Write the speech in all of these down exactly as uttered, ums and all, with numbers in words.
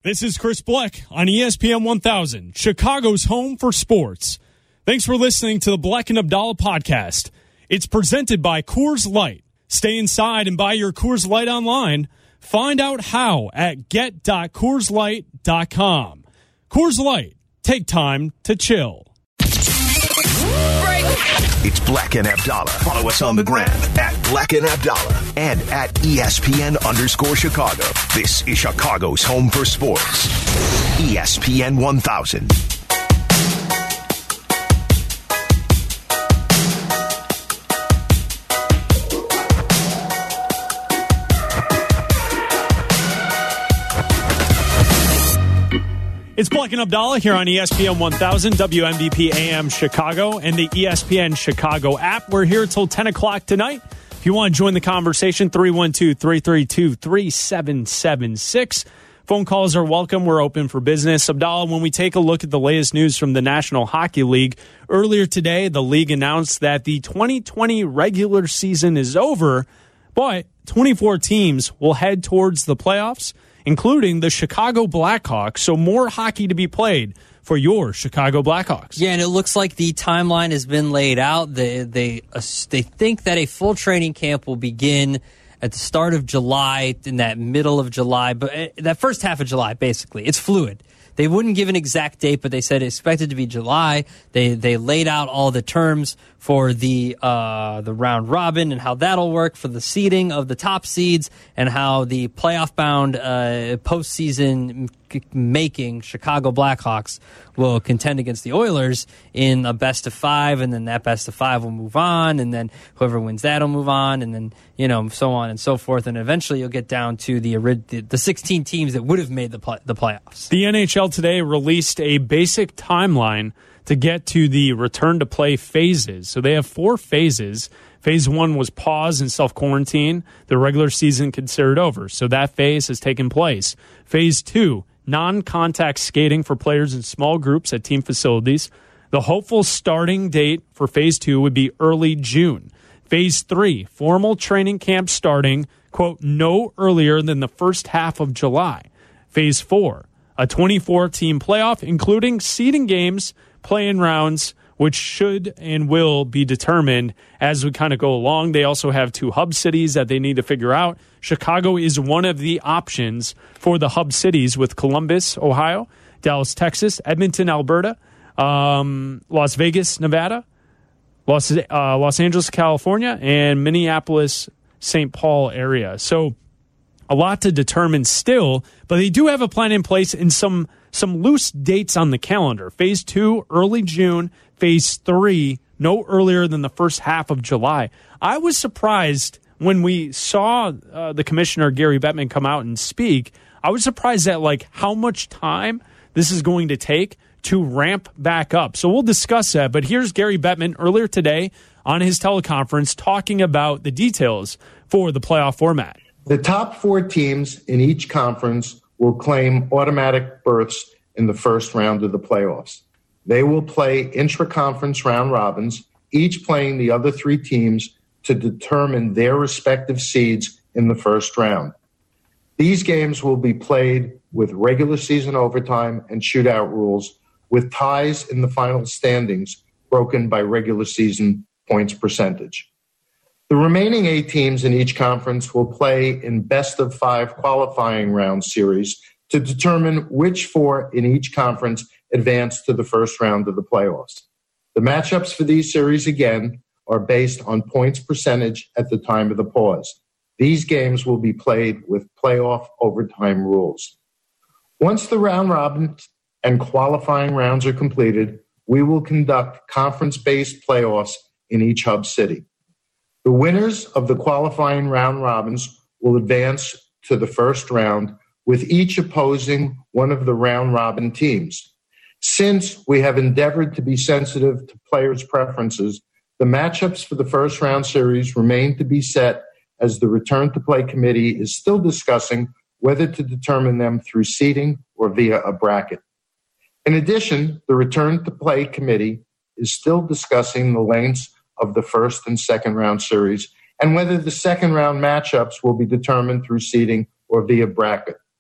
This is Chris Bleck on E S P N one thousand, Chicago's home for sports. Thanks for listening to the Bleck and Abdallah podcast. It's presented by Coors Light. Stay inside and buy your Coors Light online. Find out how at get dot coors light dot com. Coors Light. Take time to chill. It's Bleck and Abdallah. Follow us on the gram at Bleck and Abdallah and at E S P N underscore Chicago. This is Chicago's home for sports. E S P N one thousand. It's Bleck and Abdallah here on E S P N one thousand, W M V P A M Chicago, and the E S P N Chicago app. We're here till ten o'clock tonight. If you want to join the conversation, three one two, three three two, three seven seven six. Phone calls are welcome. We're open for business. Abdallah, when we take a look at the latest news from the National Hockey League, earlier today, the league announced that the twenty twenty regular season is over, but twenty-four teams will head towards the playoffs, including the Chicago Blackhawks, so more hockey to be played for your Chicago Blackhawks. Yeah, and it looks like the timeline has been laid out. They they uh, they think that a full training camp will begin at the start of July, in that middle of July, but uh, that first half of July, basically. It's fluid. They wouldn't give an exact date, but they said it's expected to be July. They they laid out all the terms for the uh, the round robin and how that'll work for the seeding of the top seeds and how the playoff-bound uh, postseason making Chicago Blackhawks will contend against the Oilers in a best of five, and then that best of five will move on, and then whoever wins that will move on, and then, you know, so on and so forth, and eventually you'll get down to the the sixteen teams that would have made the play, the playoffs. The N H L today released a basic timeline to get to the return to play phases. So they have four phases. Phase one was pause and self-quarantine. The regular season considered over. So that phase has taken place. Phase two, non-contact skating for players in small groups at team facilities. The hopeful starting date for phase two would be early June. Phase three, formal training camp starting, quote, no earlier than the first half of July. Phase four, a twenty-four team playoff, including seeding games, play-in rounds, which should and will be determined as we kind of go along. They also have two hub cities that they need to figure out. Chicago is one of the options for the hub cities with Columbus, Ohio, Dallas, Texas, Edmonton, Alberta, um, Las Vegas, Nevada, Los, uh, Los Angeles, California, and Minneapolis, Saint Paul area. So a lot to determine still, but they do have a plan in place and some some loose dates on the calendar. Phase two, early June. Phase three, no earlier than the first half of July. I was surprised when we saw uh, the commissioner, Gary Bettman, come out and speak. I was surprised at like how much time this is going to take to ramp back up. So we'll discuss that. But here's Gary Bettman earlier today on his teleconference talking about the details for the playoff format. The top four teams in each conference will claim automatic berths in the first round of the playoffs. They will play intra-conference round robins, each playing the other three teams to determine their respective seeds in the first round. These games will be played with regular season overtime and shootout rules, with ties in the final standings broken by regular season points percentage. The remaining eight teams in each conference will play in best of five qualifying round series to determine which four in each conference advance to the first round of the playoffs. The matchups for these series, again, are based on points percentage at the time of the pause. These games will be played with playoff overtime rules. Once the round robin and qualifying rounds are completed, we will conduct conference-based playoffs in each hub city. The winners of the qualifying round robins will advance to the first round, with each opposing one of the round robin teams. Since we have endeavored to be sensitive to players' preferences, the matchups for the first round series remain to be set as the Return to Play Committee is still discussing whether to determine them through seeding or via a bracket. In addition, the Return to Play Committee is still discussing the lengths of the first and second round series and whether the second round matchups will be determined through seeding or via bracket.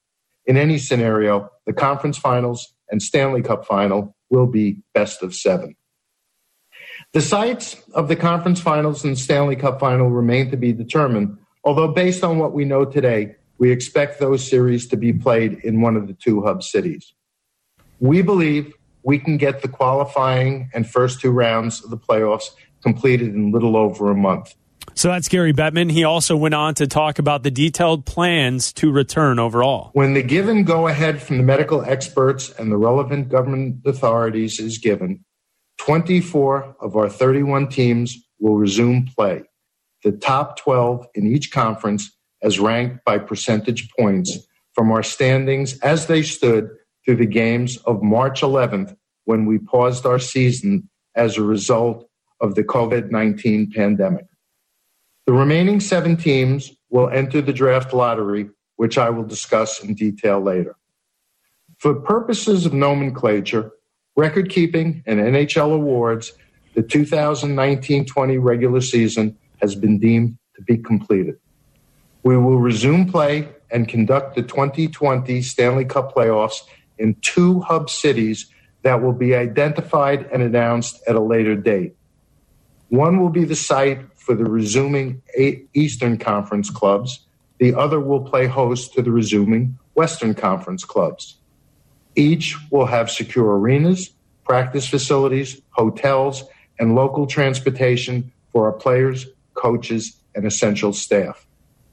In any scenario, the conference finals and Stanley Cup final will be best of seven. The sites of the conference finals and Stanley Cup final remain to be determined, although based on what we know today, we expect those series to be played in one of the two hub cities. We believe we can get the qualifying and first two rounds of the playoffs completed in little over a month. So that's Gary Bettman. He also went on to talk about the detailed plans to return overall. When the given go-ahead from the medical experts and the relevant government authorities is given, twenty-four of our thirty-one teams will resume play. The top twelve in each conference as ranked by percentage points from our standings as they stood through the games of March eleventh when we paused our season as a result of the covid nineteen pandemic. The remaining seven teams will enter the draft lottery, which I will discuss in detail later. For purposes of nomenclature, record keeping, and N H L awards, the two thousand nineteen twenty regular season has been deemed to be completed. We will resume play and conduct the twenty twenty Stanley Cup playoffs in two hub cities that will be identified and announced at a later date. One will be the site for the resuming Eastern Conference clubs. The other will play host to the resuming Western Conference clubs. Each will have secure arenas, practice facilities, hotels, and local transportation for our players, coaches, and essential staff.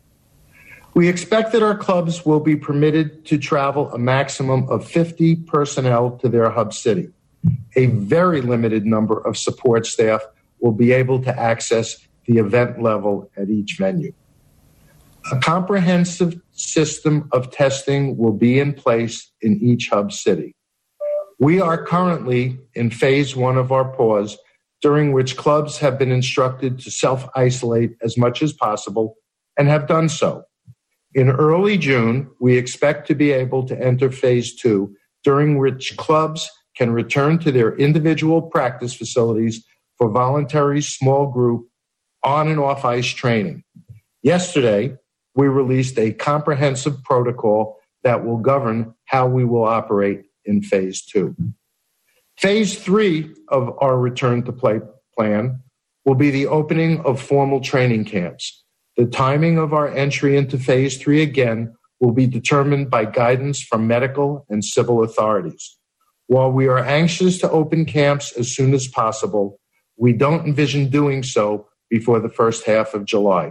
We expect that our clubs will be permitted to travel a maximum of fifty personnel to their hub city. A very limited number of support staff will be able to access the event level at each venue. A comprehensive system of testing will be in place in each hub city. We are currently in phase one of our pause, during which clubs have been instructed to self-isolate as much as possible and have done so. In early June, we expect to be able to enter phase two, during which clubs can return to their individual practice facilities for voluntary small group on and off ice training. Yesterday, we released a comprehensive protocol that will govern how we will operate in phase two. Phase three of our return to play plan will be the opening of formal training camps. The timing of our entry into phase three again will be determined by guidance from medical and civil authorities. While we are anxious to open camps as soon as possible, we don't envision doing so before the first half of July.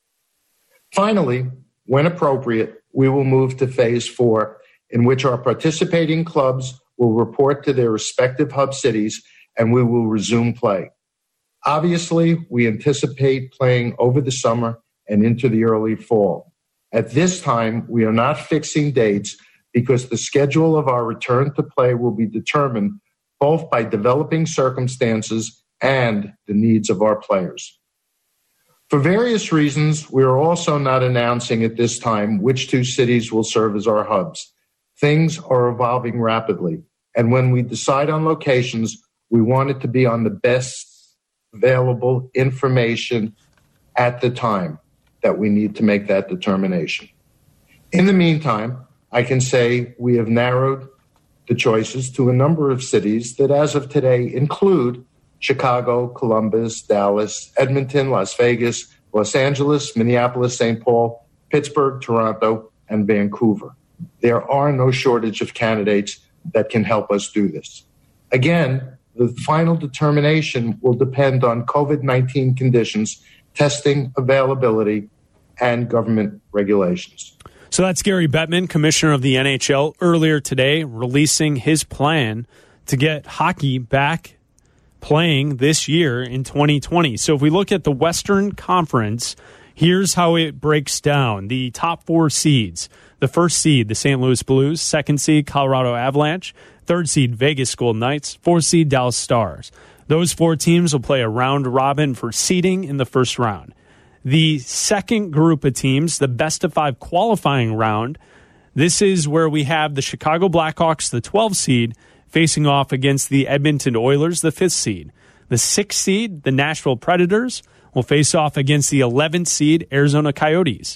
Finally, when appropriate, we will move to phase four, in which our participating clubs will report to their respective hub cities and we will resume play. Obviously, we anticipate playing over the summer and into the early fall. At this time, we are not fixing dates because the schedule of our return to play will be determined both by developing circumstances and the needs of our players. For various reasons, we are also not announcing at this time which two cities will serve as our hubs. Things are evolving rapidly, and when we decide on locations, we want it to be on the best available information at the time that we need to make that determination. In the meantime, I can say we have narrowed the choices to a number of cities that as of today include Chicago, Columbus, Dallas, Edmonton, Las Vegas, Los Angeles, Minneapolis, Saint Paul, Pittsburgh, Toronto, and Vancouver. There are no shortage of candidates that can help us do this. Again, the final determination will depend on covid nineteen conditions, testing availability, and government regulations. So that's Gary Bettman, commissioner of the N H L, earlier today releasing his plan to get hockey back playing this year in twenty twenty. So if we look at the Western Conference, here's how it breaks down. The top four seeds. The first seed, the Saint Louis Blues. Second seed, Colorado Avalanche. Third seed, Vegas Golden Knights. Fourth seed, Dallas Stars. Those four teams will play a round robin for seeding in the first round. The second group of teams, the best of five qualifying round, this is where we have the Chicago Blackhawks, the twelfth seed, facing off against the Edmonton Oilers, the fifth seed. The sixth seed, the Nashville Predators, will face off against the eleventh seed, Arizona Coyotes.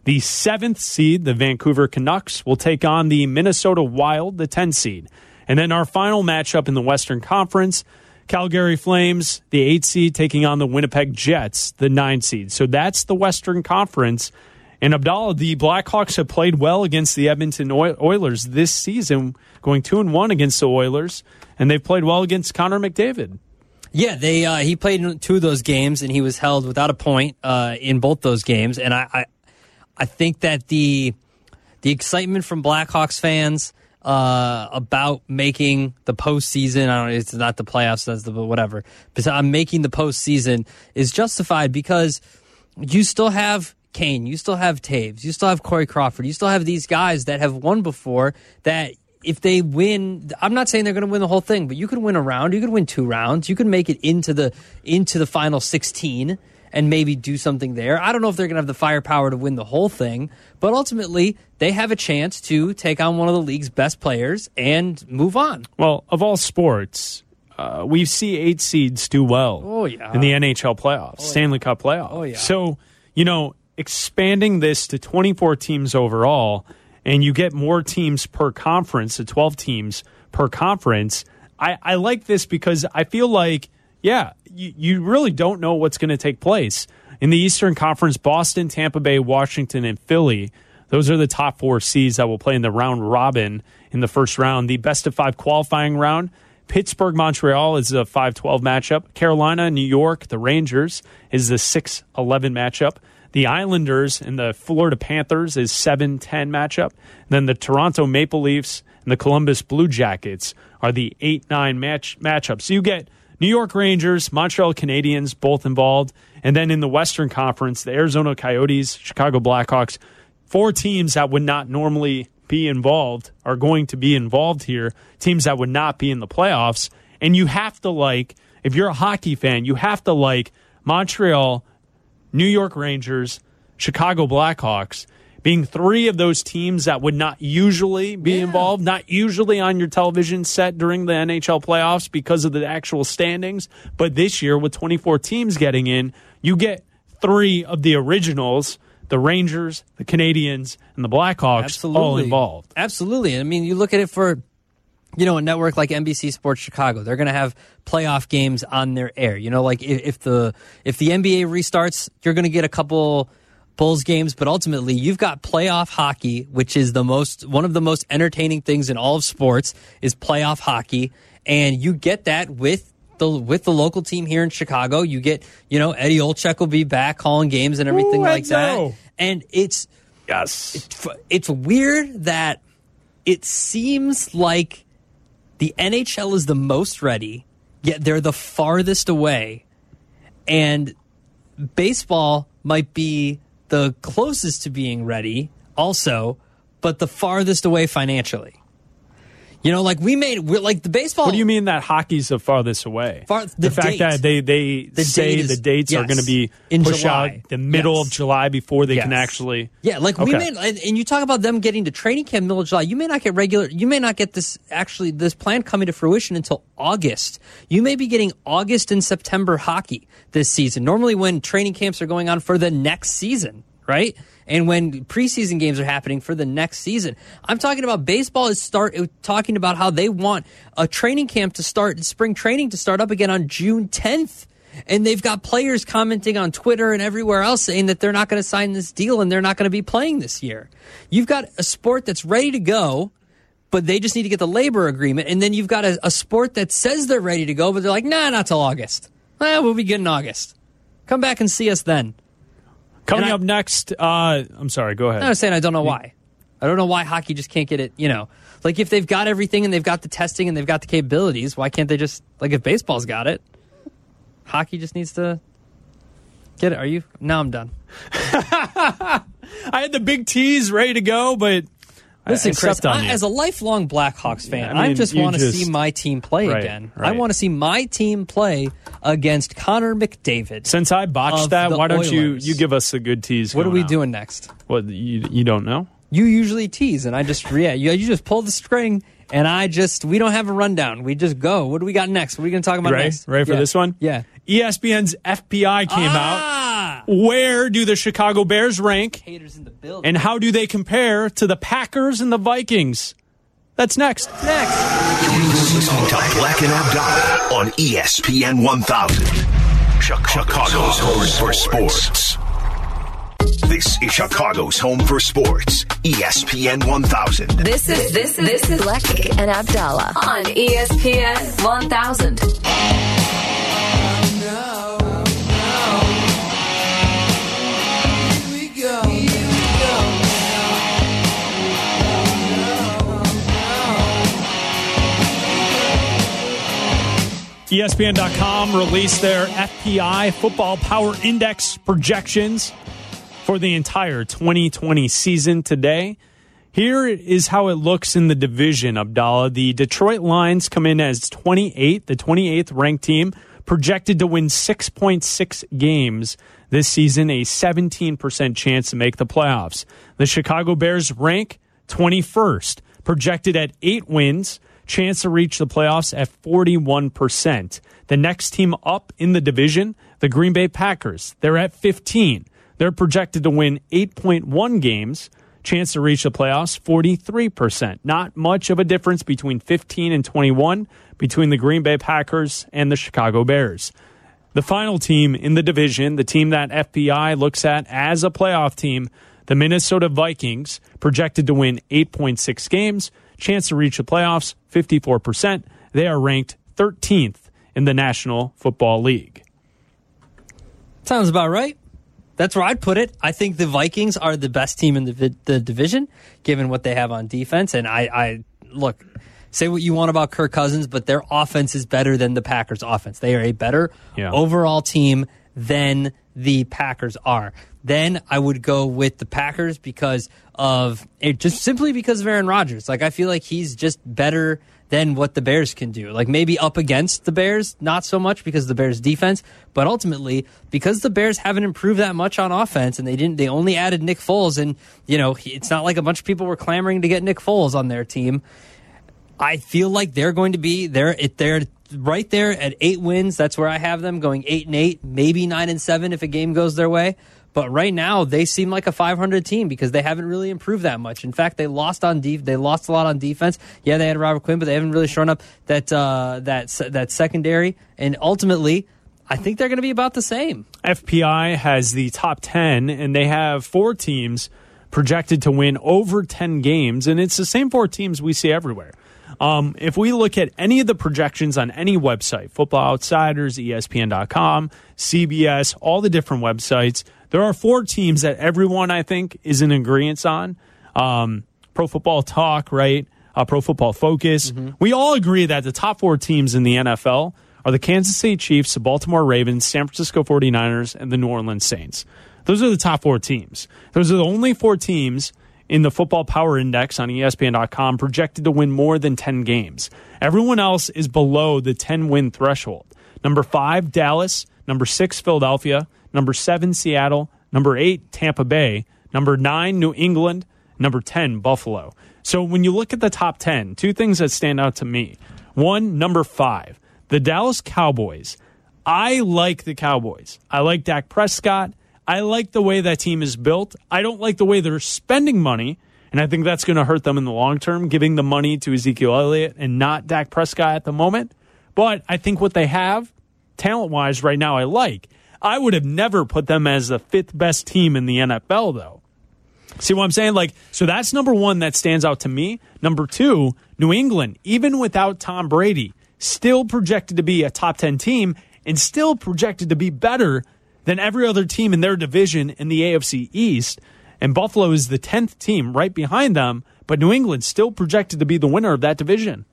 The seventh seed, the Vancouver Canucks, will take on the Minnesota Wild, the ten seed. And then our final matchup in the Western Conference, Calgary Flames, the eight seed, taking on the Winnipeg Jets, the nine seed. So that's the Western Conference. And Abdallah, the Blackhawks have played well against the Edmonton Oilers this season, going two and one against the Oilers, and they've played well against Connor McDavid. Yeah, they uh, he played in two of those games, and he was held without a point uh, in both those games. And I, I, I think that the the excitement from Blackhawks fans uh, about making the postseason, I don't know, it's not the playoffs, that's the whatever, but I'm making the postseason is justified because you still have Kane, you still have Taves, you still have Corey Crawford, you still have these guys that have won before that if they win, I'm not saying they're going to win the whole thing, but you could win a round, you could win two rounds, you could make it into the into the final sixteen and maybe do something there. I don't know if they're going to have the firepower to win the whole thing, but ultimately they have a chance to take on one of the league's best players and move on. Well, of all sports, uh, we see eight seeds do well oh, yeah. in the N H L playoffs, oh, Stanley yeah. Cup playoffs. Oh, yeah. So, you know, expanding this to twenty-four teams overall, and you get more teams per conference, to twelve teams per conference, I, I like this because I feel like, yeah, you, you really don't know what's going to take place. In the Eastern Conference, Boston, Tampa Bay, Washington, and Philly, those are the top four seeds that will play in the round robin in the first round. The best of five qualifying round, Pittsburgh, Montreal is a five twelve matchup. Carolina, New York, the Rangers is the six eleven matchup. The Islanders and the Florida Panthers is seven ten matchup. And then the Toronto Maple Leafs and the Columbus Blue Jackets are the eight nine match matchup. So you get New York Rangers, Montreal Canadiens both involved. And then in the Western Conference, the Arizona Coyotes, Chicago Blackhawks, four teams that would not normally be involved are going to be involved here, teams that would not be in the playoffs. And you have to like, if you're a hockey fan, you have to like Montreal, New York Rangers, Chicago Blackhawks, being three of those teams that would not usually be yeah. involved, not usually on your television set during the N H L playoffs because of the actual standings. But this year, with twenty-four teams getting in, you get three of the originals, the Rangers, the Canadiens, and the Blackhawks Absolutely. all involved. Absolutely. I mean, you look at it for, you know, a network like N B C Sports Chicago, they're going to have playoff games on their air. You know, like if, if the if the N B A restarts, you're going to get a couple Bulls games, but ultimately you've got playoff hockey, which is the most one of the most entertaining things in all of sports is playoff hockey, and you get that with the with the local team here in Chicago. You get, you know, Eddie Olczyk will be back calling games and everything Ooh, like Enzo. that. And it's yes, it's, it's weird that it seems like the N H L is the most ready, yet they're the farthest away. And baseball might be the closest to being ready also, but the farthest away financially. You know, like we made, we're like the baseball. What do you mean that hockey's the farthest away? Far, the, the fact date. that they, they The say date is- the dates yes, are going to be in pushed July. out the middle Yes. of July before they can Yes. actually. Yeah, like we Okay. may, and, and you talk about them getting to training camp middle of July. You may not get regular. You may not get this actually this plan coming to fruition until August. You may be getting August and September hockey this season. Normally, when training camps are going on for the next season, right? And when preseason games are happening for the next season. I'm talking about baseball is start talking about how they want a training camp to start, spring training to start up again on June tenth. And they've got players commenting on Twitter and everywhere else saying that they're not going to sign this deal and they're not going to be playing this year. You've got a sport that's ready to go, but they just need to get the labor agreement. And then you've got a, a sport that says they're ready to go, but they're like, nah, not till August. Eh, we'll be good in August. Come back and see us then. Coming I, up next, uh, I'm sorry, go ahead. I was saying I don't know why. I don't know why hockey just can't get it, you know. Like if they've got everything and they've got the testing and they've got the capabilities, why can't they just, like if baseball's got it, hockey just needs to get it. Are you? Now I'm done. I had the big tease ready to go, but Listen, I Chris, stepped on I, you. as a lifelong Blackhawks fan, Yeah, I mean, I just you want to just- see my team play Right, again. I right. want to see my team play against Connor McDavid. Since I botched of that, the why don't you Oilers. you give us a good tease? What are going we out? doing next? What you you don't know? You usually tease, and I just yeah, you, you just pull the string, and I just we don't have a rundown. We just go. What do we got next? What are we going to talk about Ready? next? Ready for Yeah. this one? Yeah. E S P N's F P I came out. Ah! Where do the Chicago Bears rank? Haters in the building. And how do they compare to the Packers and the Vikings? That's next. Next. You're listening to Black and Abdallah on E S P N one thousand. Chicago's home for sports. This is Chicago's home for sports. E S P N one thousand. This is this this is Black and Abdallah on E S P N one thousand. E S P N dot com released their F P I Football Power Index projections for the entire twenty twenty season today. Here is how it looks in the division, Abdallah. The Detroit Lions come in as twenty-eighth, the twenty-eighth ranked team, projected to win six point six games this season, a seventeen percent chance to make the playoffs. The Chicago Bears rank twenty-first, projected at eight wins, chance to reach the playoffs at forty-one percent. The next team up in the division, the Green Bay Packers, they're at fifteen. They're projected to win eight point one games, chance to reach the playoffs, forty-three percent. Not much of a difference between fifteen and twenty-one between the Green Bay Packers and the Chicago Bears. The final team in the division, the team that F P I looks at as a playoff team, the Minnesota Vikings, projected to win eight point six games, chance to reach the playoffs, fifty-four percent. They are ranked thirteenth in the National Football League. Sounds about right. That's where I'd put it. I think the Vikings are the best team in the, the division, given what they have on defense. And I, I look, say what you want about Kirk Cousins, but their offense is better than the Packers' offense. They are a better yeah. overall team than the Packers are. Then I would go with the Packers because of it, just simply because of Aaron Rodgers. Like, I feel like he's just better than what the Bears can do. Like, maybe up against the Bears, not so much because of the Bears' defense, but ultimately because the Bears haven't improved that much on offense, and they didn't. They only added Nick Foles, and you know it's not like a bunch of people were clamoring to get Nick Foles on their team. I feel like they're going to be there. They're right there at eight wins. That's where I have them going eight and eight, maybe nine and seven if a game goes their way. But right now, they seem like a five hundred team because they haven't really improved that much. In fact, they lost on def- They lost a lot on defense. Yeah, they had Robert Quinn, but they haven't really shown up that uh, that that secondary. And ultimately, I think they're going to be about the same. F P I has the top ten, and they have four teams projected to win over ten games, and it's the same four teams we see everywhere. Um, if we look at any of the projections on any website, Football Outsiders, E S P N dot com, C B S, all the different websites, there are four teams that everyone, I think, is in agreement on. Um, Pro Football Talk, right? Uh, Pro Football Focus. Mm-hmm. We all agree that the top four teams in the N F L are the Kansas City Chiefs, the Baltimore Ravens, San Francisco forty-niners, and the New Orleans Saints. Those are the top four teams. Those are the only four teams in the Football Power Index on E S P N dot com projected to win more than ten games. Everyone else is below the ten-win threshold. Number five, Dallas. Number six, Philadelphia. Number seven, Seattle. Number eight, Tampa Bay. Number nine, New England. Number ten, Buffalo. So when you look at the top ten, two things that stand out to me. One, number five, the Dallas Cowboys. I like the Cowboys. I like Dak Prescott. I like the way that team is built. I don't like the way they're spending money, and I think that's going to hurt them in the long term, giving the money to Ezekiel Elliott and not Dak Prescott at the moment. But I think what they have, talent-wise, right now, I like. I would have never put them as the fifth best team in the N F L, though. See what I'm saying? Like, so that's number one that stands out to me. Number two, New England, even without Tom Brady, still projected to be a top ten team and still projected to be better than every other team in their division in the A F C East. And Buffalo is the tenth team right behind them, but New England still projected to be the winner of that division.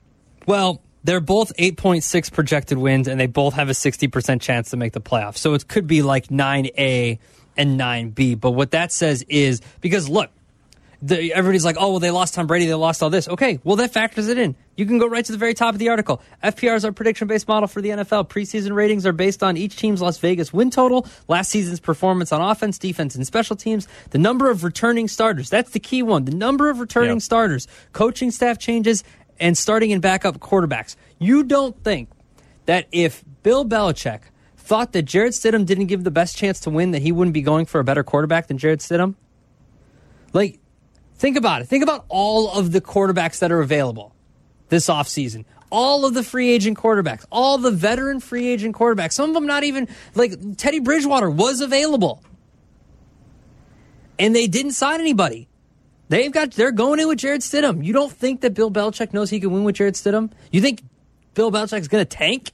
Well, they're both eight point six projected wins, and they both have a sixty percent chance to make the playoffs. So it could be like nine A and nine B. But what that says is, because look, the, everybody's like, oh, well, they lost Tom Brady, they lost all this. Okay, well, that factors it in. You can go right to the very top of the article. F P R is our prediction-based model for the N F L. Preseason ratings are based on each team's Las Vegas win total, last season's performance on offense, defense, and special teams, the number of returning starters. That's the key one. The number of returning yep. starters, coaching staff changes, and starting and backup quarterbacks. You don't think that if Bill Belichick thought that Jarrett Stidham didn't give the best chance to win, that he wouldn't be going for a better quarterback than Jarrett Stidham? Like, think about it. Think about all of the quarterbacks that are available this offseason. All of the free agent quarterbacks. All the veteran free agent quarterbacks. Some of them not even, like Teddy Bridgewater was available. And they didn't sign anybody. They've got, they're going in with Jarrett Stidham. You don't think that Bill Belichick knows he can win with Jarrett Stidham? You think Bill Belichick's going to tank?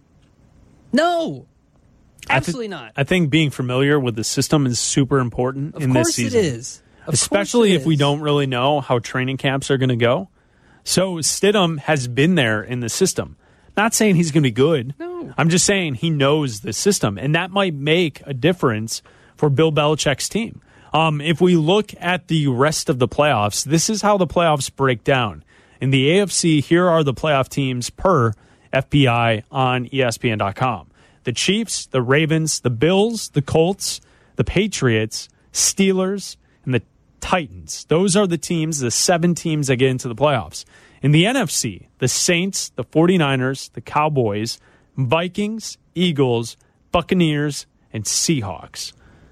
No. Absolutely I th- not. I think being familiar with the system is super important of in this season. Of course it is. Of Especially course it if we is. don't really know how training camps are going to go. So Stidham has been there in the system. Not saying he's going to be good. No. I'm just saying he knows the system, and that might make a difference for Bill Belichick's team. Um, if we look at the rest of the playoffs, this is how the playoffs break down. In the A F C, here are the playoff teams per F P I on E S P N dot com. The Chiefs, the Ravens, the Bills, the Colts, the Patriots, Steelers, and the Titans. Those are the teams, the seven teams that get into the playoffs. In the N F C, the Saints, the 49ers, the Cowboys, Vikings, Eagles, Buccaneers, and Seahawks.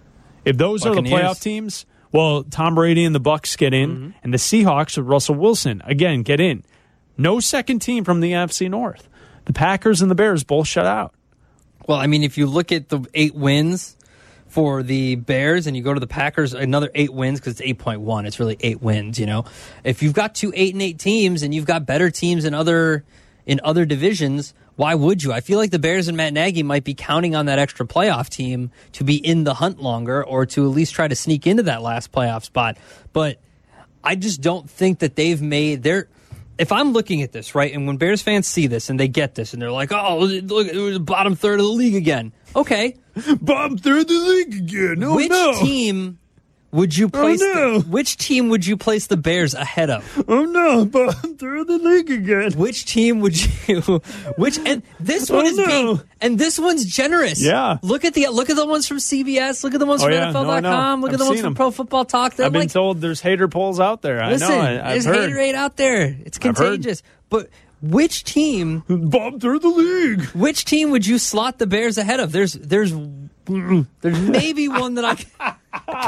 If those Buccaneers. are the playoff teams, well, Tom Brady and the Bucs get in, mm-hmm. and the Seahawks with Russell Wilson, again, get in. No second team from the N F C North. The Packers and the Bears both shut out. Well, I mean, if you look at the eight wins for the Bears and you go to the Packers, another eight wins, because it's eight point one. It's really eight wins, you know. If you've got two eight and eight teams and you've got better teams in other in other divisions, why would you? I feel like the Bears and Matt Nagy might be counting on that extra playoff team to be in the hunt longer, or to at least try to sneak into that last playoff spot. But I just don't think that they've made their... If I'm looking at this, right, and when Bears fans see this and they get this and they're like, oh, look, it was the bottom third of the league again. Okay. Bottom third of the league again. Oh, which no. team would you place oh, no. the, which team would you place the Bears ahead of? Oh no, bottom third of the league again. Which team would you which and this one oh, is no. being and this one's generous. Yeah. Look at the look at the ones from C B S, look at the ones oh, from yeah. N F L dot com, no, look I've at the ones from them. Pro Football Talk. They're I've been like, told there's hater polls out there. Listen, I know. I, I've there's heard. haterade out there. It's contagious. But which team bottom third of the league. Which team would you slot the Bears ahead of? There's there's there's maybe one that I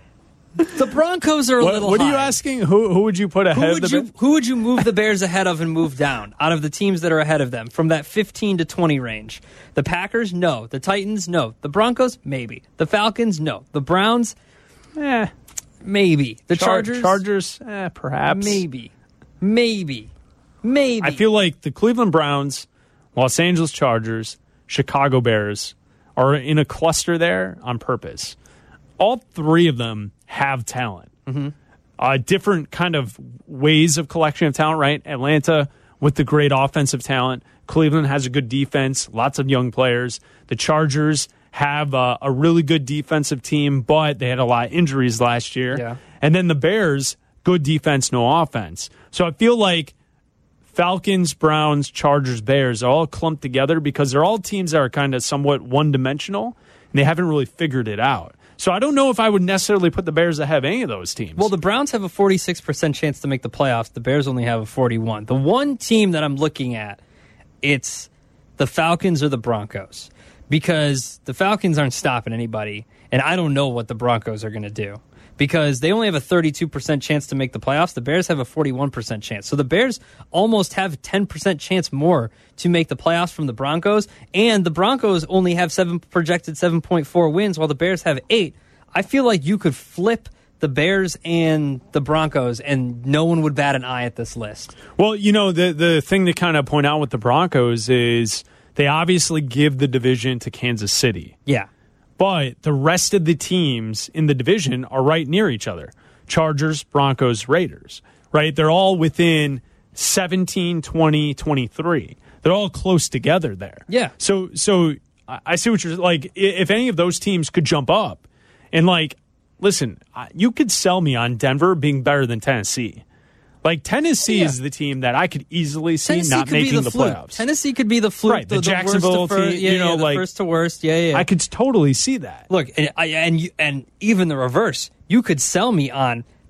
The Broncos are a what, little What high. are you asking? Who who would you put ahead who of would the you, Who would you move the Bears ahead of and move down out of the teams that are ahead of them from that fifteen to twenty range? The Packers, no. The Titans, no. The Broncos, maybe. The Falcons, no. The Browns, Eh, maybe. The Char- Chargers, Chargers, eh, perhaps. maybe. Maybe. Maybe. I feel like the Cleveland Browns, Los Angeles Chargers, Chicago Bears are in a cluster there on purpose. All three of them have talent. Mm-hmm. Uh, different kind of ways of collection of talent, right? Atlanta with the great offensive talent. Cleveland has a good defense, lots of young players. The Chargers have uh, a really good defensive team, but they had a lot of injuries last year. Yeah. And then the Bears, good defense, no offense. So I feel like Falcons, Browns, Chargers, Bears are all clumped together because they're all teams that are kind of somewhat one-dimensional, and they haven't really figured it out. So I don't know if I would necessarily put the Bears ahead of any of those teams. Well, the Browns have a forty-six percent chance to make the playoffs. The Bears only have a forty-one. The one team that I'm looking at, it's the Falcons or the Broncos, because the Falcons aren't stopping anybody, and I don't know what the Broncos are going to do, because they only have a thirty-two percent chance to make the playoffs. The Bears have a forty-one percent chance. So the Bears almost have a ten percent chance more to make the playoffs from the Broncos, and the Broncos only have seven projected seven point four wins, while the Bears have eight. I feel like you could flip the Bears and the Broncos, and no one would bat an eye at this list. Well, you know, the, the thing to kind of point out with the Broncos is they obviously give the division to Kansas City. Yeah. But the rest of the teams in the division are right near each other. Chargers, Broncos, Raiders, right? They're all within seventeen, twenty, twenty-three. They're all close together there. Yeah. So so I see what you're like. If any of those teams could jump up and like, listen, you could sell me on Denver being better than Tennessee. Like, Tennessee yeah. is the team that I could easily see Tennessee not could be making the, the fluke. playoffs. Tennessee could be the fluke. Right, the, the, the Jacksonville worst to first, team, yeah, you know, yeah, the like, first to worst. Yeah, yeah. I could totally see that. Look, and I, and you, and even the reverse, you could sell me on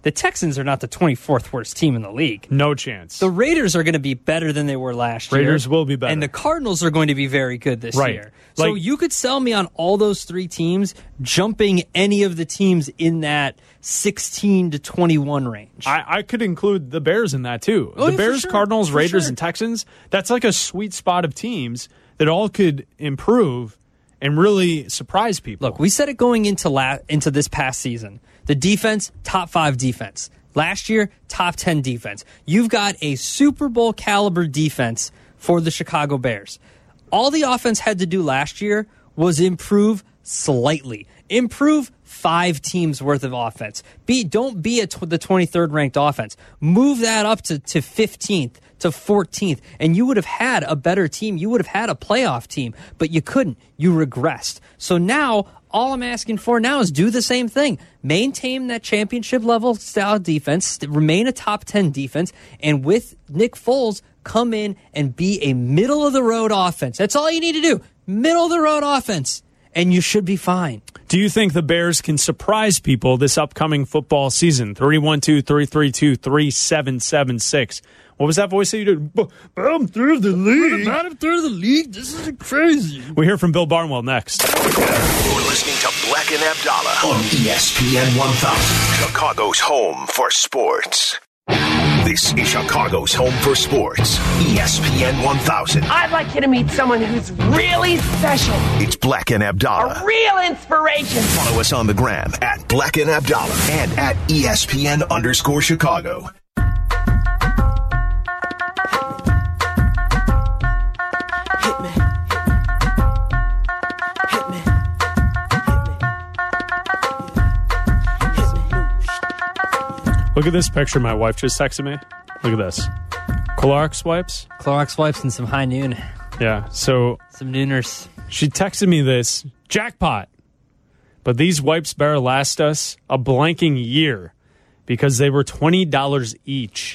the Texans are not the twenty-fourth worst team in the league. No chance. The Raiders are going to be better than they were last year. Raiders will be better. And the Cardinals are going to be very good this Right. year. So Like- you could sell me on all those three teams jumping any of the teams in that sixteen to twenty-one range. I, I could include the Bears in that too. Oh, the yeah, for Bears, sure. Cardinals, For Raiders, sure. and Texans. That's like a sweet spot of teams that all could improve and really surprise people. Look, we said it going into la- into this past season. The defense, top five defense. Last year, top ten defense. You've got a Super Bowl caliber defense for the Chicago Bears. All the offense had to do last year was improve slightly. Improve five teams worth of offense. Be don't be at tw- the twenty-third ranked offense. Move that up to, to fifteenth, to fourteenth, and you would have had a better team. You would have had a playoff team, but you couldn't. You regressed. So now all I'm asking for now is do the same thing. Maintain that championship level style defense, st- remain a top ten defense, and with Nick Foles, come in and be a middle of the road offense. That's all you need to do. Middle of the road offense, and you should be fine. Do you think the Bears can surprise people this upcoming football season? three one two, three three two, three seven seven six. What was that voice that you did? But I'm through the league. I'm through the league. This is crazy. We hear from Bill Barnwell next. You're listening to Black and Abdallah on E S P N one thousand, Chicago's home for sports. This is Chicago's home for sports, E S P N one thousand. I'd like you to meet someone who's really special, It's Black and Abdallah. a real inspiration. Follow us on the gram at Black and Abdallah and at E S P N underscore Chicago. Hit me. Hit me. Hit me. Look at this picture my wife just texted me. Look at this. Clorox wipes. Clorox wipes and some high noon. Yeah, so Some nooners. she texted me this. Jackpot. But these wipes better last us a blanking year because they were twenty dollars each.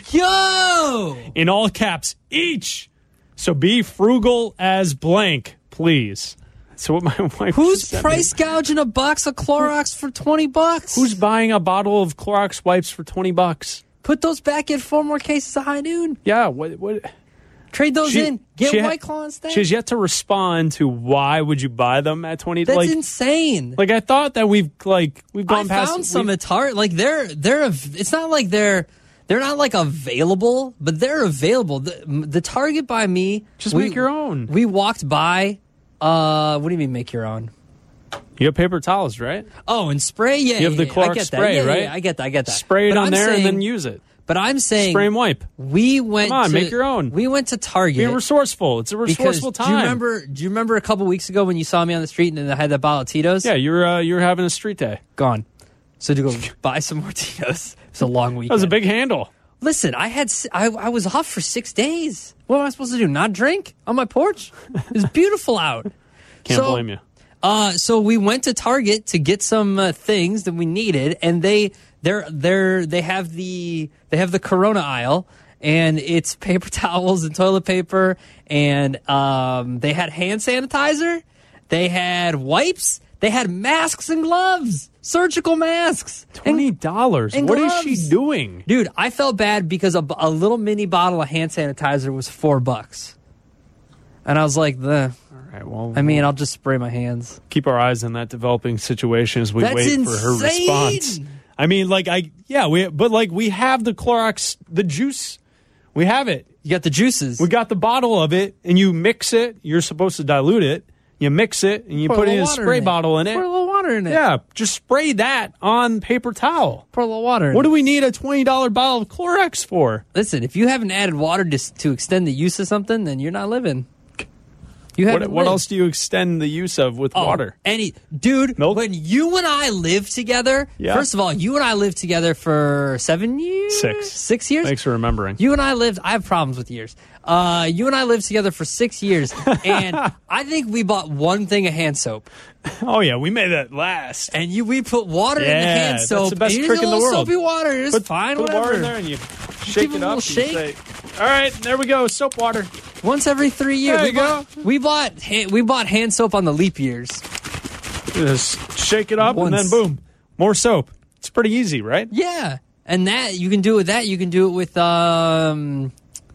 Yo! In all caps, each. So be frugal as blank, please. So what my wife Who's just sent price me. gouging a box of Clorox for twenty bucks? Who's buying a bottle of Clorox wipes for twenty bucks? Put those back in four more cases of high noon. Yeah, what what Trade those She- in. Get she ha- White Claw instead. She's yet to respond to why would you buy them at twenty. That's like, insane. like I thought that we've like we've gone I past. found some we've- at Target. Like they're they're av- it's not like they're they're not like available, but they're available. The, the Target by me. Just we- make your own. We walked by. Uh, what do you mean make your own? You have paper towels, right? Oh, and spray. Yeah, You have yeah, the yeah, I Clorox get that. spray, Yeah, yeah, right? yeah, I get that. I get that. Spray it But on I'm there saying- and then use it. But I'm saying Spray and wipe. We went. Come on, to, make your own. We went to Target. Be resourceful. It's a because resourceful time. do you remember? Do you remember a couple weeks ago when you saw me on the street and I had that bottle of Tito's? Yeah, you're uh, you're having a street day. Gone. So to go buy some more Tito's. It's a long weekend. That was a big handle. Listen, I had s- I, I was off for six days. What am I supposed to do? Not drink on my porch? It's beautiful out. Can't So- blame you. Uh, so we went to Target to get some uh, things that we needed, and they they're they're they have the they have the Corona aisle, and it's paper towels and toilet paper, and um, they had hand sanitizer, they had wipes, they had masks and gloves, surgical masks. Twenty dollars. and What is gloves. she doing? Dude, I felt bad because a, a little mini bottle of hand sanitizer was four bucks, and I was like, the. All right, well, I mean, I'll just spray my hands. keep our eyes on that developing situation as we That's wait for her insane. response. I mean, like I yeah, we but like we have the Clorox, the juice, we have it. You got the juices. We got the bottle of it, and you mix it. You're supposed to dilute it. You mix it, and you put, a it in a little water spray in it. bottle in it. Pour a little water in it. Yeah, just spray that on paper towel. Pour a little water in What it. do we need a twenty dollar bottle of Clorox for? Listen, if you haven't added water to, to extend the use of something, then you're not living. You haven't What, what lived. else do you extend the use of with Oh, water? Any dude, Milk? when you and I lived together, Yeah. first of all, you and I lived together for seven years? Six. Six years? Thanks for remembering. You and I lived, I have problems with years. Uh, you and I lived together for six years, and I think we bought one thing of hand soap. Oh yeah, we made that last. And you, we put water in the Yeah, hand that's soap. the best and trick here's in a the little world. soapy water. It's Put, fine, put whatever. water in there and you shake Give it it a up. little and you shake. say, all right, there we go, soap water. Once every three years. There we you go. bought, We bought ha- we bought hand soap on the leap years. Just shake it up Once. and then boom, more soap. It's pretty easy, right? Yeah, And that you can do it with that. You can do it with um,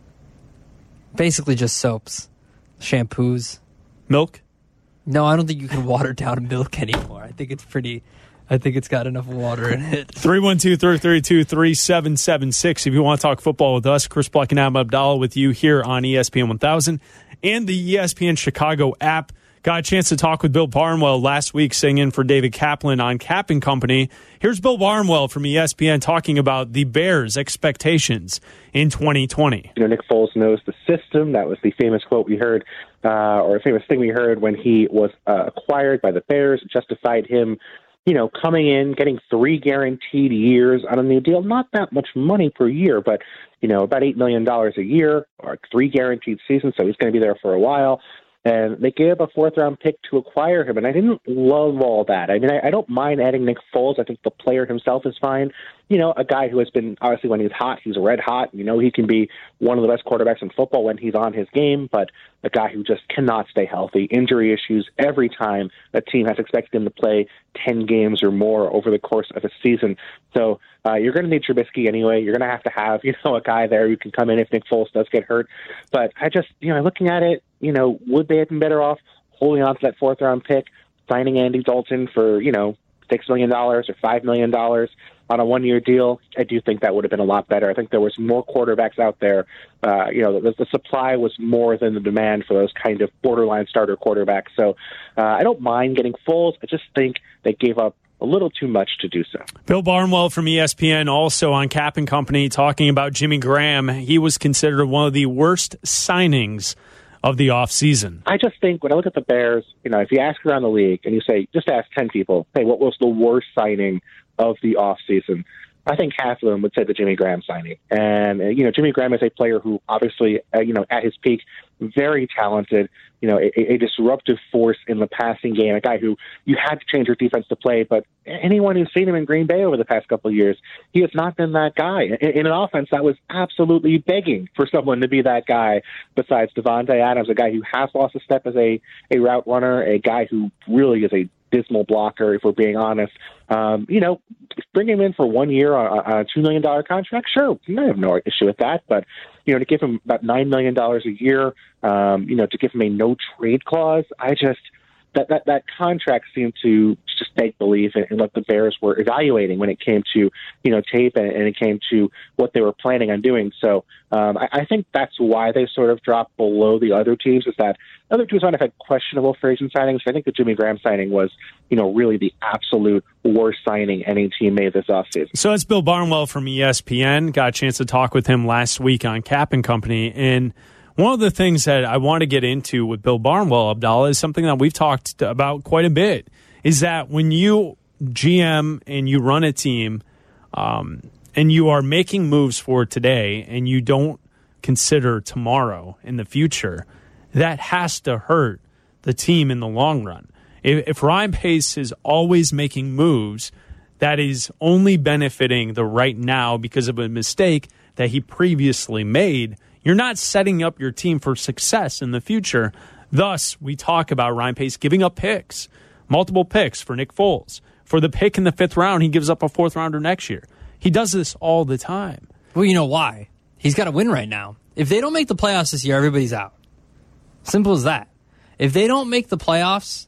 basically just soaps, shampoos. Milk? No, I don't think you can water down milk anymore. I think it's pretty... I think it's got enough water in it. three one two, three three two, three seven seven six. If you want to talk football with us, Chris Black and Adam Abdallah with you here on E S P N one thousand and the E S P N Chicago app. Got a chance to talk with Bill Barnwell last week, sitting in for David Kaplan on Cap and Company. Here's Bill Barnwell from E S P N talking about the Bears' expectations in twenty twenty. You know, Nick Foles knows the system. That was the famous quote we heard, uh, or a famous thing we heard when he was uh, acquired by the Bears. It justified him, you know, coming in, getting three guaranteed years on a new deal. Not that much money per year, but, you know, about eight million dollars a year, or three guaranteed seasons, so he's going to be there for a while. And they gave up a fourth-round pick to acquire him, and I didn't love all that. I mean, I, I don't mind adding Nick Foles. I think the player himself is fine. You know, a guy who has been, obviously, when he's hot, he's red hot. You know, he can be one of the best quarterbacks in football when he's on his game, but a guy who just cannot stay healthy. Injury issues every time a team has expected him to play ten games or more over the course of a season. So uh, you're going to need Trubisky anyway. You're going to have to have, you know, a guy there who can come in if Nick Foles does get hurt. But I just, you know, looking at it, you know, would they have been better off holding on to that fourth-round pick, signing Andy Dalton for, you know, six million dollars or five million dollars on a one-year deal? I do think that would have been a lot better. I think there was more quarterbacks out there. Uh, you know, the, the supply was more than the demand for those kind of borderline starter quarterbacks. So uh, I don't mind getting Foles. I just think they gave up a little too much to do so. Bill Barnwell from E S P N, also on Cap and Company, talking about Jimmy Graham. He was considered one of the worst signings of the offseason. I just think when I look at the Bears, you know, if you ask around the league and you say, just ask ten people, hey, what was the worst signing of the offseason? I think half of them would say the Jimmy Graham signing. And, uh, you know, Jimmy Graham is a player who obviously, uh, you know, at his peak, very talented, you know, a, a disruptive force in the passing game, a guy who you had to change your defense to play. But anyone who's seen him in Green Bay over the past couple of years, he has not been that guy. In, in an offense that was absolutely begging for someone to be that guy besides Devontae Adams, a guy who has lost a step as a, a route runner, a guy who really is a dismal blocker, if we're being honest. Um, you know, bring him in for one year on, on a two million dollars contract, sure, I have no issue with that. But, you know, to give him about nine million dollars a year, um, you know, to give him a no-trade clause, I just, that, that, that contract seemed to just make believe in, in what the Bears were evaluating when it came to, you know, tape and, and it came to what they were planning on doing. So um, I, I think that's why they sort of dropped below the other teams, is that other teams might have had questionable free agent signings. I think the Jimmy Graham signing was, you know, really the absolute worst signing any team made this offseason. So that's Bill Barnwell from E S P N. Got a chance to talk with him last week on Cap and Company. And one of the things that I want to get into with Bill Barnwell, Abdallah, is something that we've talked about quite a bit, is that when you G M and you run a team um, and you are making moves for today and you don't consider tomorrow in the future, that has to hurt the team in the long run. If, if Ryan Pace is always making moves, that is only benefiting the right now because of a mistake that he previously made. You're not setting up your team for success in the future. Thus, we talk about Ryan Pace giving up picks, multiple picks for Nick Foles. For the pick in the fifth round, he gives up a fourth rounder next year. He does this all the time. Well, you know why? He's got to win right now. If they don't make the playoffs this year, everybody's out. Simple as that. If they don't make the playoffs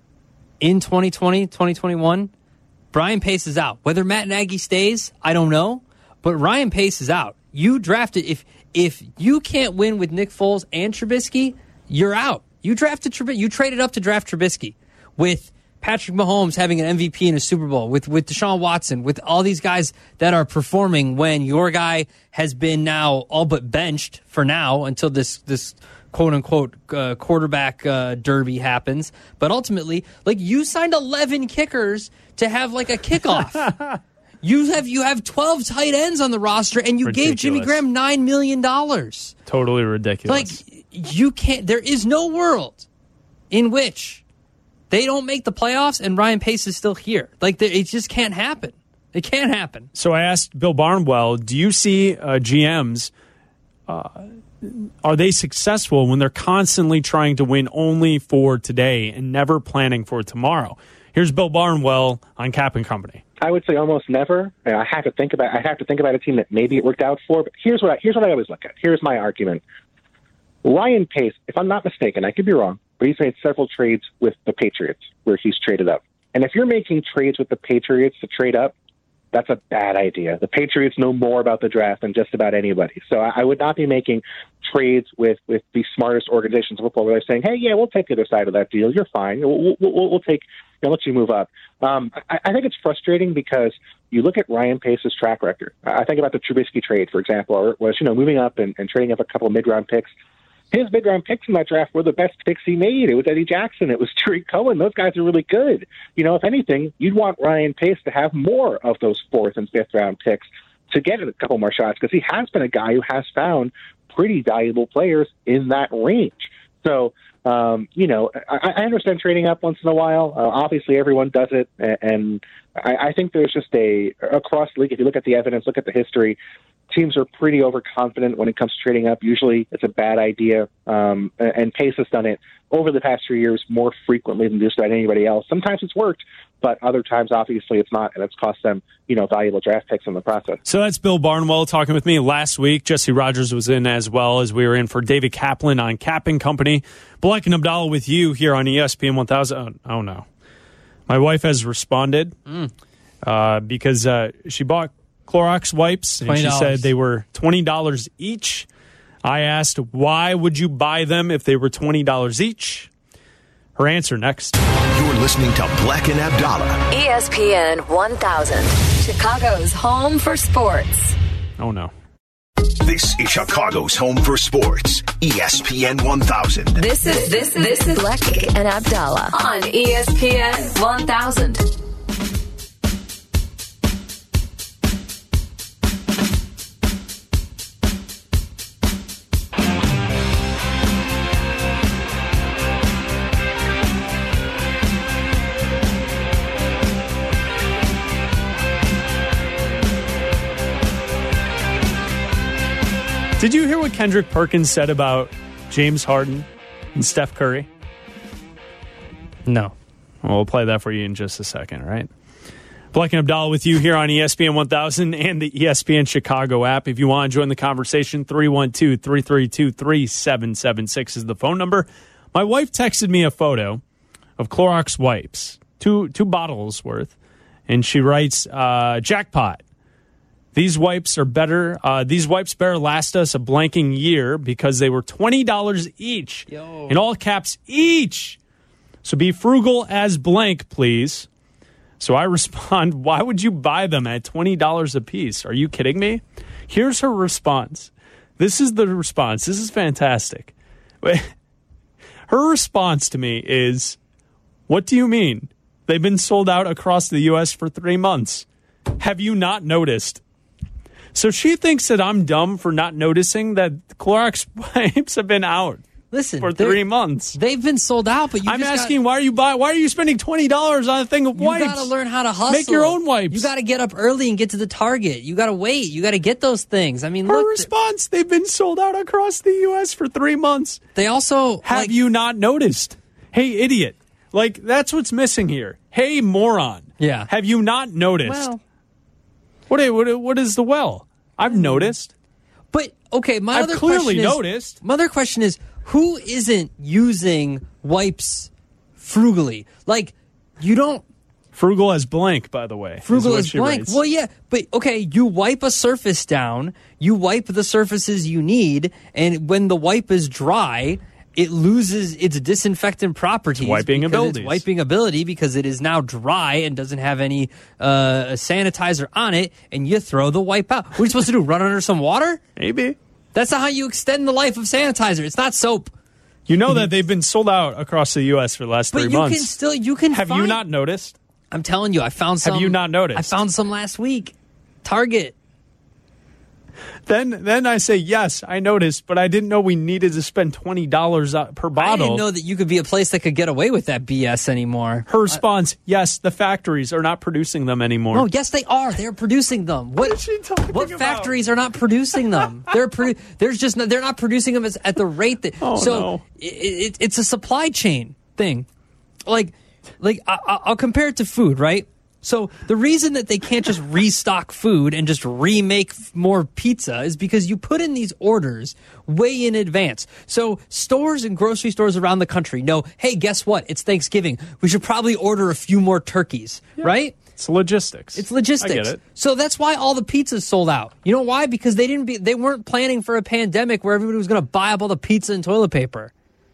in twenty twenty, twenty twenty-one, Brian Pace is out. Whether Matt Nagy stays, I don't know, but Ryan Pace is out. You drafted, if if you can't win with Nick Foles and Trubisky, you're out. You drafted Trubisky, you traded up to draft Trubisky with Patrick Mahomes having an M V P in a Super Bowl, with, with Deshaun Watson, with all these guys that are performing when your guy has been now all but benched for now until this this quote-unquote uh, quarterback uh, derby happens. But ultimately, like, you signed eleven kickers to have like a kickoff. You have you have twelve tight ends on the roster, and you ridiculous. Gave Jimmy Graham nine million dollars. Totally ridiculous. Like, you can't. There is no world in which they don't make the playoffs and Ryan Pace is still here. Like, it just can't happen. It can't happen. So I asked Bill Barnwell, do you see uh, G Ms, uh, are they successful when they're constantly trying to win only for today and never planning for tomorrow? Here's Bill Barnwell on Cap and Company. I would say almost never. And I have to think about. I have to think about a team that maybe it worked out for. But here's what I, here's what I always look at. Here's my argument. Ryan Pace, if I'm not mistaken, I could be wrong, but he's made several trades with the Patriots where he's traded up. And if you're making trades with the Patriots to trade up, that's a bad idea. The Patriots know more about the draft than just about anybody. So I, I would not be making trades with, with the smartest organizations of football where they're saying, hey, yeah, we'll take the other side of that deal. You're fine. We'll, we'll, we'll take, you know, let you move up. Um, I, I think it's frustrating because you look at Ryan Pace's track record. I think about the Trubisky trade, for example, or was, you know, moving up and, and trading up a couple of mid-round picks. His mid-round picks in that draft were the best picks he made. It was Eddie Jackson. It was Tariq Cohen. Those guys are really good. You know, if anything, you'd want Ryan Pace to have more of those fourth and fifth-round picks to get a couple more shots because he has been a guy who has found pretty valuable players in that range. So, um, you know, I, I understand trading up once in a while. Uh, obviously, everyone does it, and I, I think there's just a across the league. If you look at the evidence, look at the history, teams are pretty overconfident when it comes to trading up. Usually, it's a bad idea, um, and Pace has done it over the past three years more frequently than just about anybody else. Sometimes it's worked, but other times, obviously, it's not, and it's cost them, you know, valuable draft picks in the process. So that's Bill Barnwell talking with me last week. Jesse Rogers was in as well as we were in for David Kaplan on Capping Company. Black and Abdallah with you here on E S P N one thousand. Oh, oh no. My wife has responded mm. uh, because uh, she bought Clorox wipes, and twenty dollars. She said they were twenty dollars each. I asked, why would you buy them if they were twenty dollars each? Her answer next. You're listening to Black and Abdallah. E S P N one thousand, Chicago's home for sports. Oh, no. This is Chicago's home for sports. E S P N one thousand. This is this this is Black and Abdallah on E S P N one thousand. Did you hear what Kendrick Perkins said about James Harden and Steph Curry? No. Well, we'll play that for you in just a second, all right? Black and Abdallah with you here on E S P N one thousand and the E S P N Chicago app. If you want to join the conversation, three one two, three three two, three seven seven six is the phone number. My wife texted me a photo of Clorox wipes, two two bottles worth, and she writes, uh, jackpot. These wipes are better. Uh, these wipes better last us a blanking year because they were twenty dollars each. Yo. In all caps, each. So be frugal as blank, please. So I respond, why would you buy them at twenty dollars a piece? Are you kidding me? Here's her response. This is the response. This is fantastic. Her response to me is, what do you mean? They've been sold out across the U S for three months. Have you not noticed? So she thinks that I'm dumb for not noticing that Clorox wipes have been out. Listen, for three months. They've been sold out, but you I'm just asking, got, why are you buy? Why are you spending twenty dollars on a thing of you wipes? You got to learn how to hustle. Make your own wipes. You got to get up early and get to the Target. You got to wait. You got to get those things. I mean, her look, response: they've been sold out across the U S for three months. They also have like, you not noticed? Hey, idiot! Like that's what's missing here. Hey, moron! Yeah. Have you not noticed? Well, what? What? What is the well? I've noticed. But okay, my I've other clearly question is, noticed. My other question is, who isn't using wipes frugally? Like, you don't. Frugal as blank, by the way. Frugal as as blank. Writes. Well, yeah, but okay, you wipe a surface down, you wipe the surfaces you need, and when the wipe is dry, it loses its disinfectant properties. It's wiping ability. It's wiping ability because it is now dry and doesn't have any uh, sanitizer on it, and you throw the wipe out. What are you supposed to do? Run under some water? Maybe. That's not how you extend the life of sanitizer. It's not soap. You know that they've been sold out across the U S for the last but three you months. Can still, you can Have find, you not noticed? I'm telling you, I found some. Have you not noticed? I found some last week. Target. Then then I say, yes, I noticed, but I didn't know we needed to spend twenty dollars per bottle. I didn't know that you could be a place that could get away with that B S anymore. Her response, yes, the factories are not producing them anymore. No, yes, they are. They're producing them. What, what is she talking What about? factories are not producing them? They're pro- There's just no, they're not producing them as, at the rate that. Oh, so no. it, it, it's a supply chain thing. Like, like I, I'll compare it to food, right? So the reason that they can't just restock food and just remake f- more pizza is because you put in these orders way in advance. So stores and grocery stores around the country know, hey, guess what? It's Thanksgiving. We should probably order a few more turkeys, yeah. right? It's logistics. It's logistics. I get it. So that's why all the pizzas sold out. You know why? Because they didn't be, they weren't planning for a pandemic where everybody was going to buy up all the pizza and toilet paper.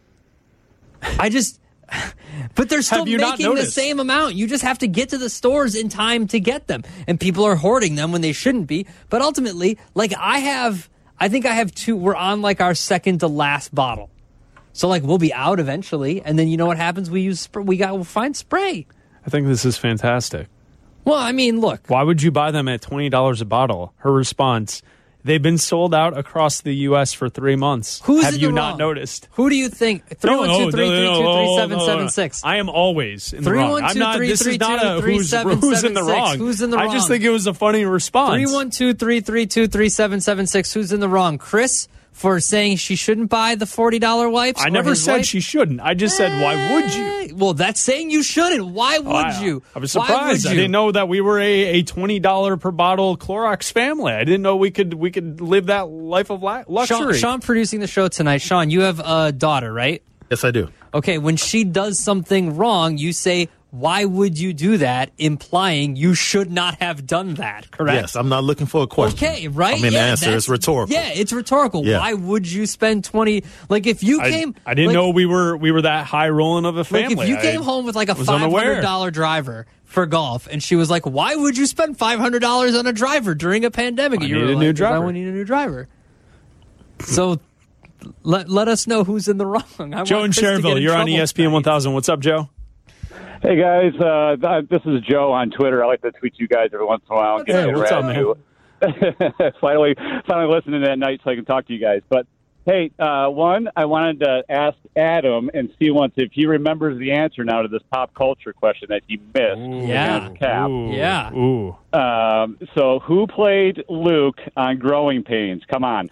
I just... But they're still making the same amount. You just have to get to the stores in time to get them. And people are hoarding them when they shouldn't be. But ultimately, like I have, I think I have two, we're on like our second to last bottle. So like we'll be out eventually. And then you know what happens? We use, we got, we'll find spray. I think this is fantastic. Well, I mean, look. Why would you buy them at twenty dollars a bottle? Her response, they've been sold out across the U S for three months. Who's Have in you the not wrong? noticed? Who do you think? three one two, three three two, three seven seven six I am always in the wrong. I'm not, this is not a who's, who's in the wrong. Who's in the wrong? I just think it was a funny response. three one two, three three two, three seven seven six Who's in the wrong? Chris for saying she shouldn't buy the forty dollar wipes? I never said wife? she shouldn't. I just said, why would you? Well, that's saying you shouldn't. Why would oh, I, you? I was Why surprised. would I you? didn't know that we were a, a twenty dollars per bottle Clorox family. I didn't know we could we could live that life of la- luxury. Sean, Sean producing the show tonight. Sean, you have a daughter, right? Yes, I do. Okay, when she does something wrong, you say, why would you do that? Implying you should not have done that, correct? Yes, I'm not looking for a question. Okay, right? I mean, yeah, the answer is rhetorical. Yeah, it's rhetorical. Yeah. Why would you spend twenty? Like, if you I, came... I didn't like, know we were we were that high rolling of a family. Like, if you came I home with like a was five hundred dollars unaware. driver for golf, and she was like, why would you spend five hundred dollars on a driver during a pandemic? I And you need were a like, new 'Cause driver. I need a new driver. So... Let let us know who's in the wrong. I Joe want in Chris to get Cherville, in you're on trouble E S P N tonight. one thousand. What's up, Joe? Hey guys, uh, th- this is Joe on Twitter. I like to tweet you guys every once in a while. Hey, Get what's up, man? finally, finally listening to that night so I can talk to you guys. But hey, uh, one, I wanted to ask Adam and see once if he remembers the answer now to this pop culture question that he missed. Yeah. against Cap. Ooh, Yeah. Ooh. Um, so who played Luke on Growing Pains? Come on.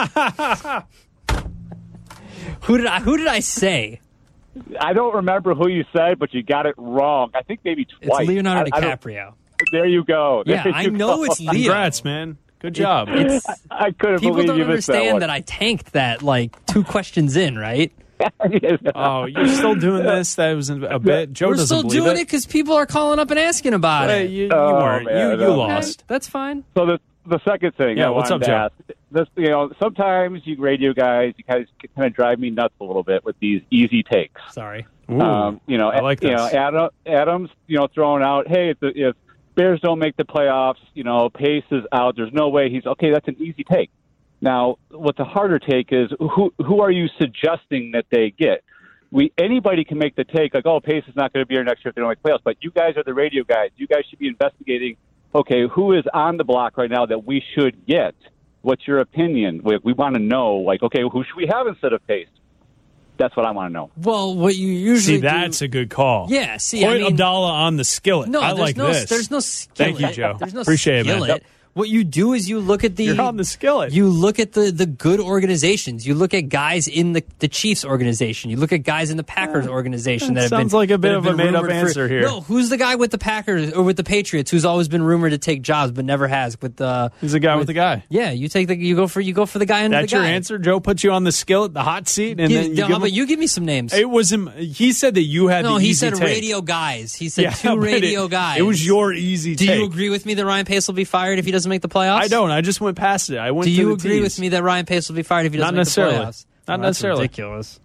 Who did I? Who did I say? I don't remember who you said, but you got it wrong. I think maybe twice. It's Leonardo I- I don't- DiCaprio. There you go. Yeah, There I you know go. it's Leo. Congrats, man. Good job. It's, I couldn't people believe don't you missed that understand one. that I tanked that like two questions in, right? Oh, you're still doing this? That was a bit. Joe We're doesn't still believe doing it. it because people are calling up and asking about Hey, it. you, you Oh, weren't. man, you you no. lost. That's fine. So the the second thing Yeah, I what's wanted up, to ask, this, you know, sometimes you radio guys, you guys kind of drive me nuts a little bit with these easy takes. Sorry. Ooh, Um, you know, I like you this. know, Adam, Adams, you know, throwing out, hey, if, the, if Bears don't make the playoffs, you know, Pace is out. There's no way he's okay. That's an easy take. Now, what the harder take is, who who are you suggesting that they get? We anybody can make the take like, oh, Pace is not going to be here next year if they don't make playoffs. But you guys are the radio guys. You guys should be investigating. Okay, who is on the block right now that we should get? What's your opinion? We, we want to know, like, okay, who should we have instead of Pace? That's what I want to know. Well, what you usually See, that's do, a good call. Yeah, see, Point I mean, Abdallah on the skillet. No, I there's like no, this. There's no skillet. Thank you, Joe. There's no Appreciate it, man. skillet. Yep. What you do is you look at the You're on the skillet. You look at the, the good organizations. You look at guys in the, the Chiefs organization. You look at guys in the Packers organization that, that have sounds been like a bit that of have a been made-up rumored for- answer here. No, who's the guy with the Packers or with the Patriots who's always been rumored to take jobs but never has? With the He's the guy with, the guy. yeah, you take the you go for you go for the guy under That's the guy. your answer. Joe put you on the skillet, the hot seat, and Give- then you how give about him, you give me some names? It was him. He said that you had no, the he easy said take. radio guys. He said Yeah, two but radio it, guys. It was your easy Do take. you agree with me that Ryan Pace will be fired if he doesn't make the playoffs? I don't. I just went past it. I went Do to you the agree tees. with me that Ryan Pace will be fired if he doesn't Not make necessarily. the playoffs? Not Well, that's necessarily. ridiculous.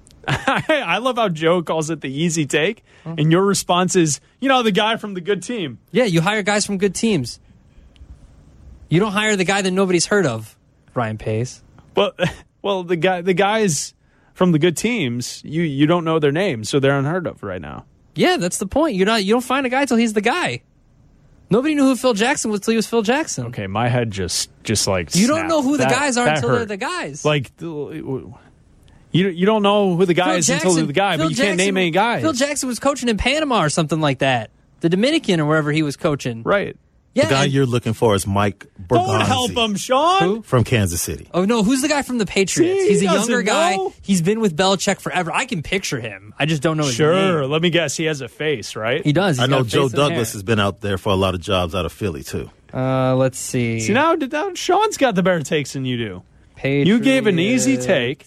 I love how Joe calls it the easy take, and your response is, you know, the guy from the good team. Yeah, you hire guys from good teams. You don't hire the guy that nobody's heard of, Ryan Pace. Well, well, the guy, the guys from the good teams, you you don't know their names, so they're unheard of right now. Yeah, that's the point. You're not. You don't find a guy till he's the guy. Nobody knew who Phil Jackson was till he was Phil Jackson. Okay, my head just just like You don't snapped. know who the That- guys are that until hurt. they're the guys. Like, you you don't know who the guy Phil is Jackson, until they're the guy, Phil but you can't Jackson- name any guys. Phil Jackson was coaching in Panama or something like that. The Dominican or wherever he was coaching. Right. Yeah, The guy and- you're looking for is Mike Bergonzi. Don't help him, Sean. Who? From Kansas City. Oh, no, who's the guy from the Patriots? See, He's he a doesn't younger guy. know. He's been with Belichick forever. I can picture him. I just don't know his Sure. name. Let me guess. He has a face, right? He does. He's I know got a Joe face and Douglas hair. has been out there for a lot of jobs out of Philly, too. Uh, let's see. See, now, now Sean's got the better takes than you do. Patriots You gave an easy take,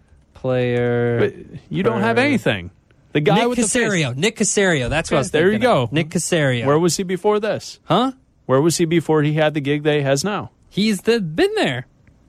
player. but you don't have anything. The guy Nick with the face. Casario. Nick Casario. That's what I was There you thinking go. of. Nick Casario. Where was he before this? huh? Where was he before he had the gig that he has now? He's the, been there.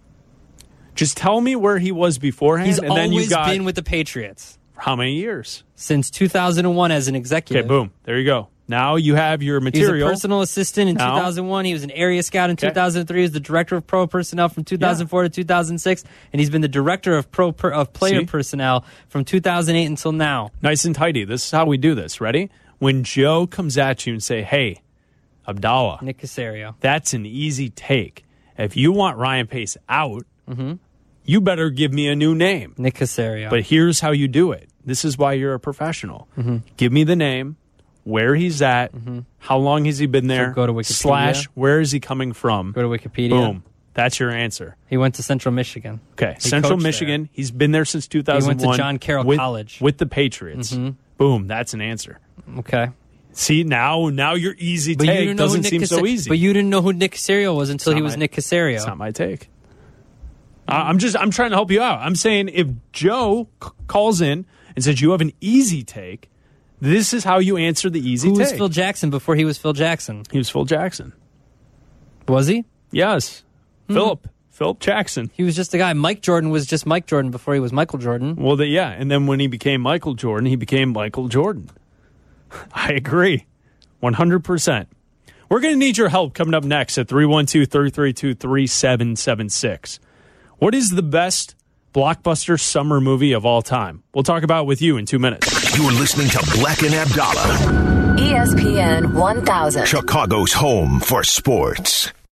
Just tell me where he was beforehand, He's and then you always got been with the Patriots how many years? since two thousand one as an executive. Okay, boom. There you go. Now you have your He was material. a personal assistant in Now- two thousand one. He was an area scout in Okay. two thousand three. He was the director of pro personnel from two thousand four to two thousand six, and he's been the director of pro per, of player See? personnel from two thousand eight until now. Nice and tidy. This is how we do this. Ready? When Joe comes at you and say, "Hey, Abdallah, Nick Casario. that's an easy take. If you want Ryan Pace out, you better give me a new name." Nick Casario. But here's how you do it. This is why you're a professional. Give me the name, where he's at, how long has he been there, go to Wikipedia. slash where is he coming from. Go to Wikipedia. Boom. That's your answer. He went to Central Michigan. Okay. He Central coached Michigan. He's been there since two thousand one. He went to John Carroll with, College. with the Patriots. Boom. That's an answer. there. Okay. See, now now your easy But you take didn't know who doesn't Nick seem Casa- so easy. But you didn't know who Nick Casario was until not he was my- Nick Casario. It's not my take. I- I'm just I'm trying to help you out. I'm saying if Joe c- calls in and says you have an easy take, this is how you answer the easy Who take. was Phil Jackson before he was Phil Jackson? He was Phil Jackson. Was he? Yes. Philip. Philip Jackson. He was just a guy. Mike Jordan was just Mike Jordan before he was Michael Jordan. Well, the, yeah. And then when he became Michael Jordan, he became Michael Jordan. I agree. one hundred percent. We're going to need your help coming up next at three one two, three three two, three seven seven six. What is the best blockbuster summer movie of all time? We'll talk about it with you in two minutes. You're listening to Black and Abdallah, E S P N one thousand. Chicago's home for sports.